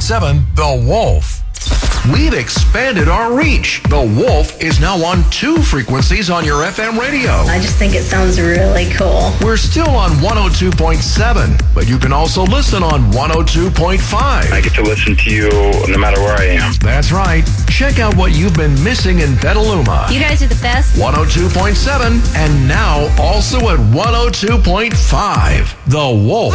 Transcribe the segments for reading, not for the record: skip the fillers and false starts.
102.7 The Wolf. We've expanded our reach. The Wolf is now on 2 frequencies on your FM radio. I just think it sounds really cool. We're still on 102.7, but you can also listen on 102.5. I get to listen to you no matter where I am. That's right. Check out what you've been missing in Petaluma. You guys are the best. 102.7 and now also at 102.5. The Wolf.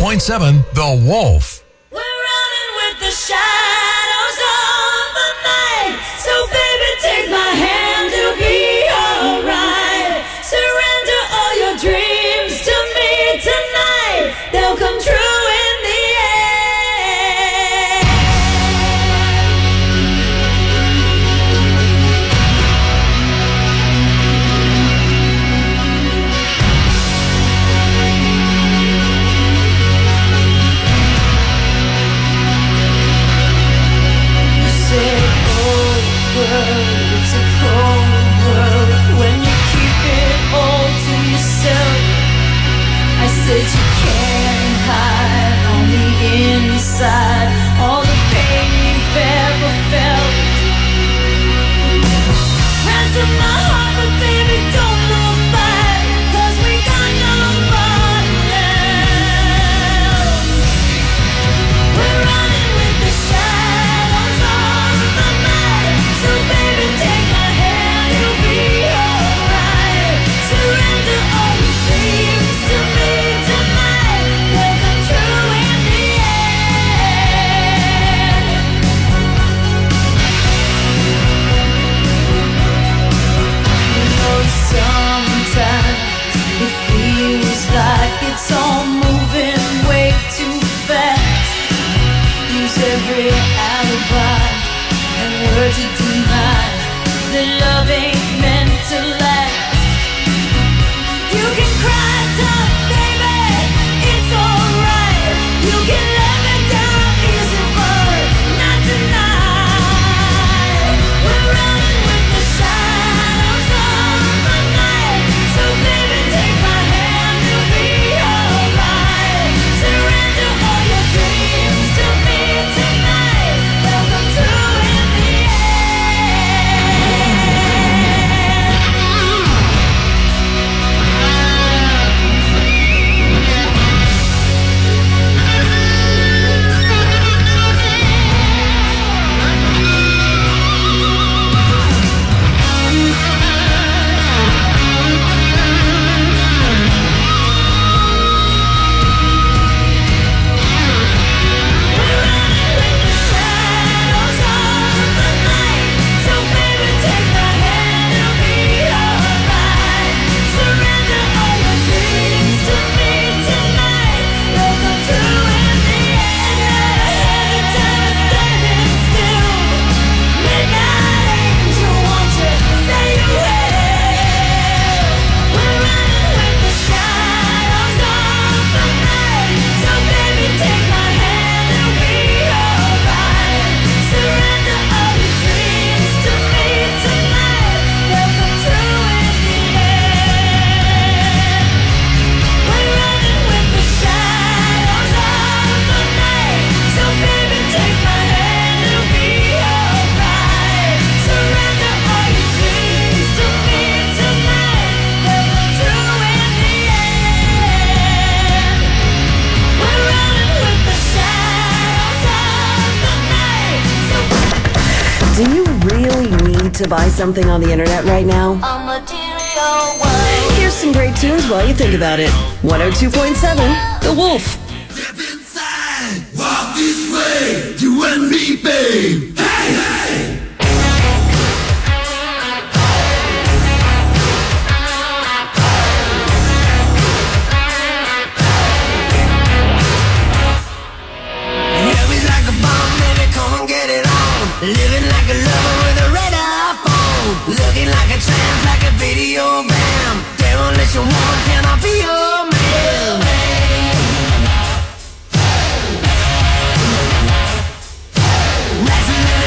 102.7 The Wolf. We're running with the shadows of the night. So baby, take my hand, it'll be alright. Surrender all your dreams to me tonight. They'll come true in the end. You say, oh girl, it's a cold world when you keep it all to yourself. I said you can't hide on the inside all the pain you've ever felt. Ransom my heart, but baby, don't look back, 'cause we got nobody else. We're running with the shadows of the night. So baby, take my hand, it'll be alright. Surrender all your dreams to me tonight. They'll come true in the end. You know, sometimes it feels like it's all moving way too fast. Use every alibi and word to deny that love ain't meant to last. You can cry tough, baby, it's alright. You can let me down easy, but not tonight. We're running with the shadows of the night. So baby, take my hand, it'll be alright. Surrender all your dreams to me tonight. They'll come true in the Do you really need to buy something on the internet right now? A material world. Here's some great tunes while you think about it. 102.7 The Wolf. Step inside, walk this way, you and me, babe. Hey, hey. Heavy like a bomb, baby, come and get it on. Living like a lover with a red iPhone. Looking like a tramp, like a video bam. Demolition woman, can I be your man? Rising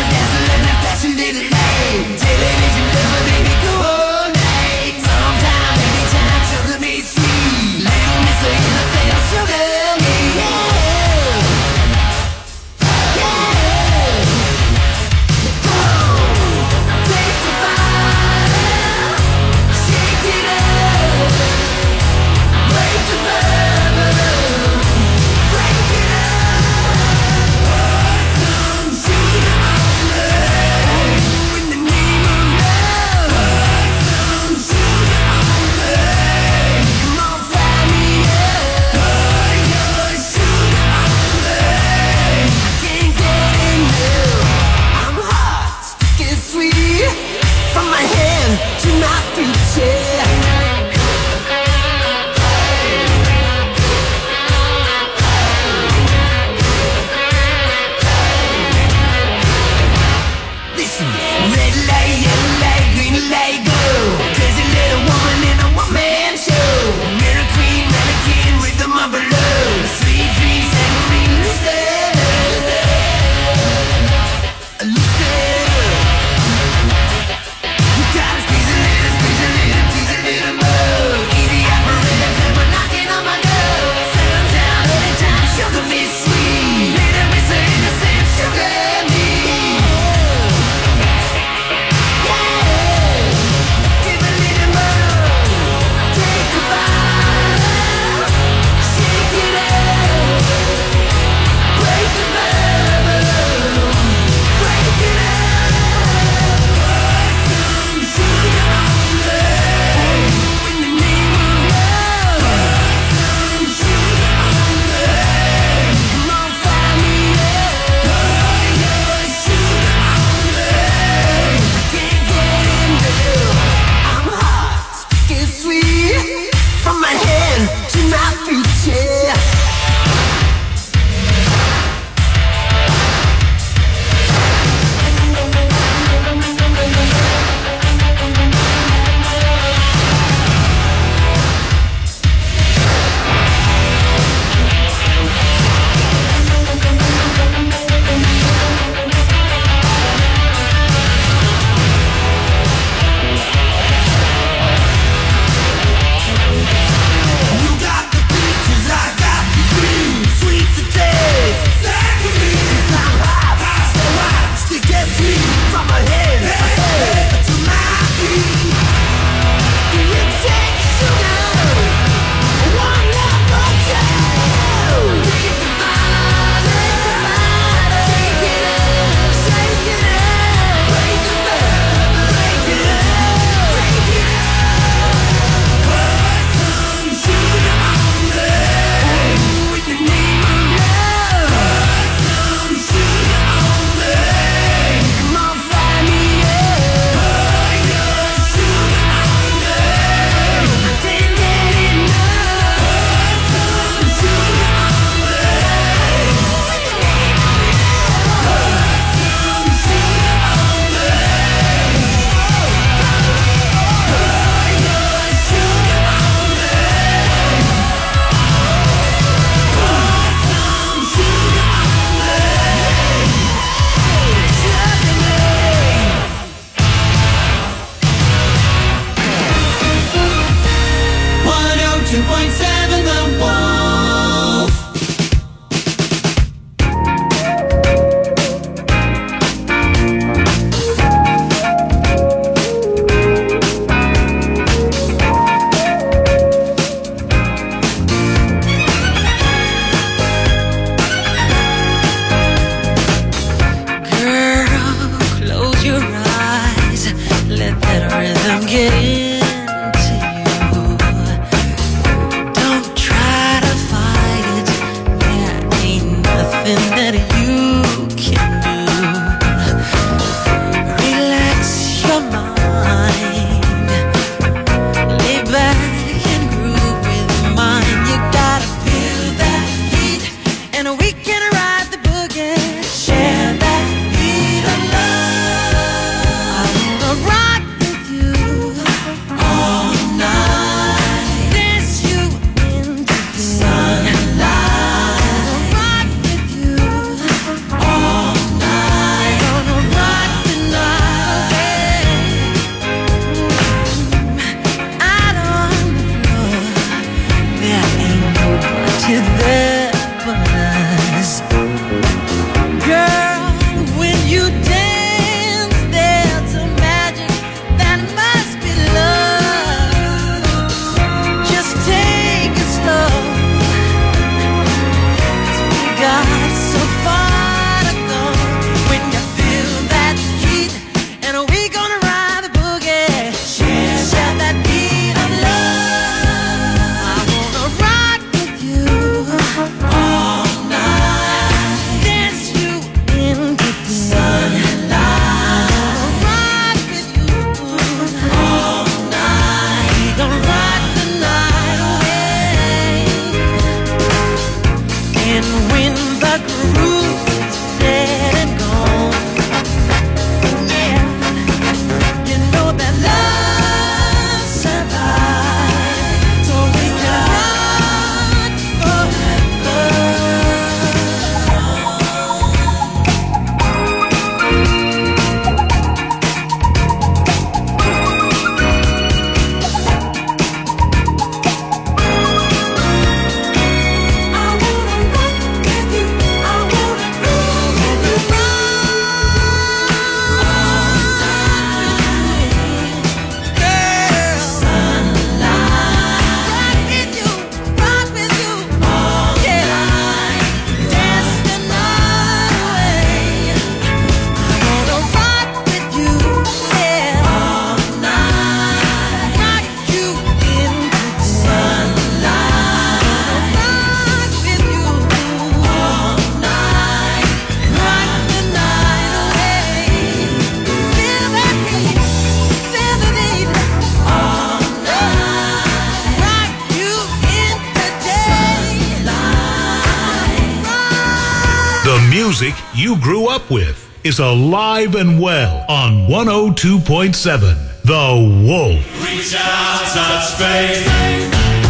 music you grew up with is alive and well on 102.7 The Wolf. Reach out, touch faith.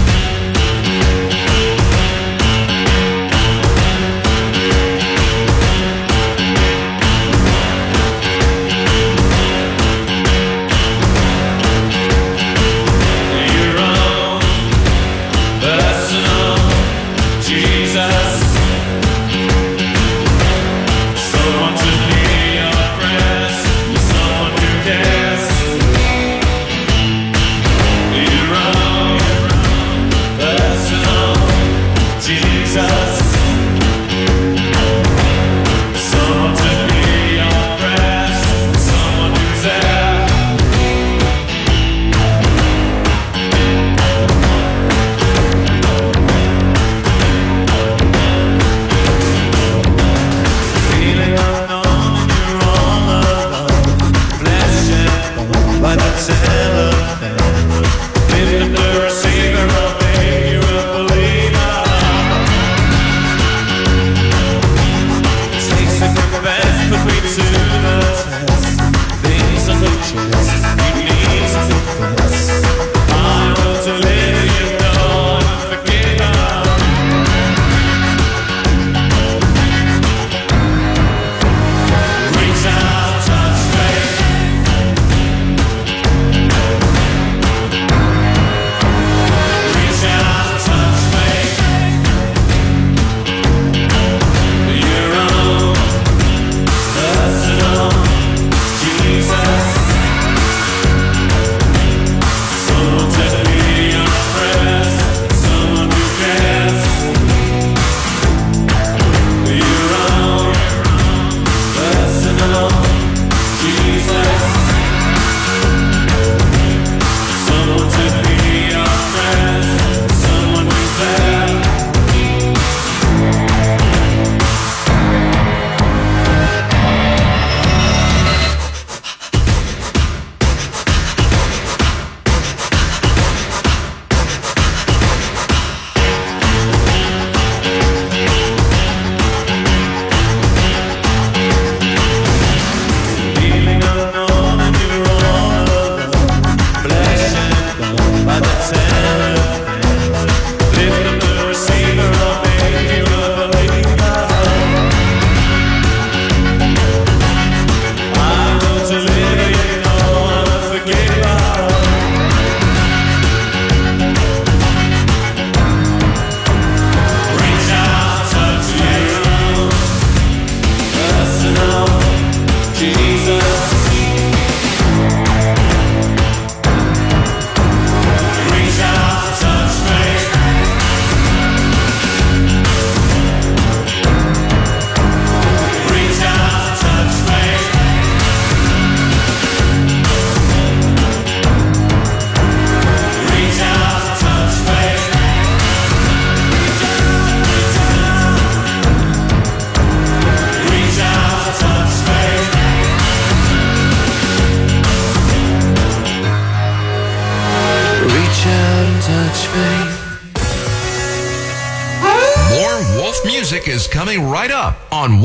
Is coming right up on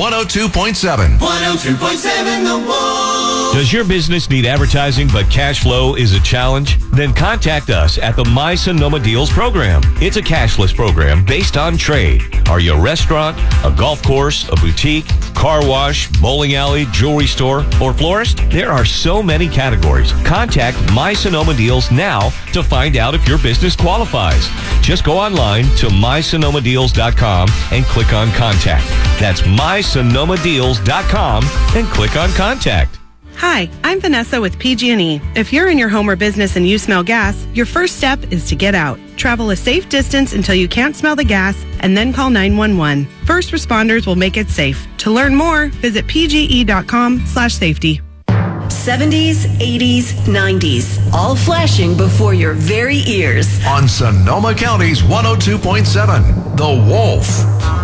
102.7. 102.7 The Wolf. Does your business need advertising but cash flow is a challenge? Then contact us at the My Sonoma Deals program. It's a cashless program based on trade. Are you a restaurant, a golf course, a boutique, car wash, bowling alley, jewelry store, or florist? There are so many categories. Contact My Sonoma Deals now to find out if your business qualifies. Just go online to mysonomadeals.com and click on Contact. That's mysonomadeals.com and click on Contact. Hi, I'm Vanessa with PG&E. If you're in your home or business and you smell gas, your first step is to get out. Travel a safe distance until you can't smell the gas and then call 911. First responders will make it safe. To learn more, visit pge.com/safety. 70s, 80s, 90s, all flashing before your very ears. On Sonoma County's 102.7, The Wolf.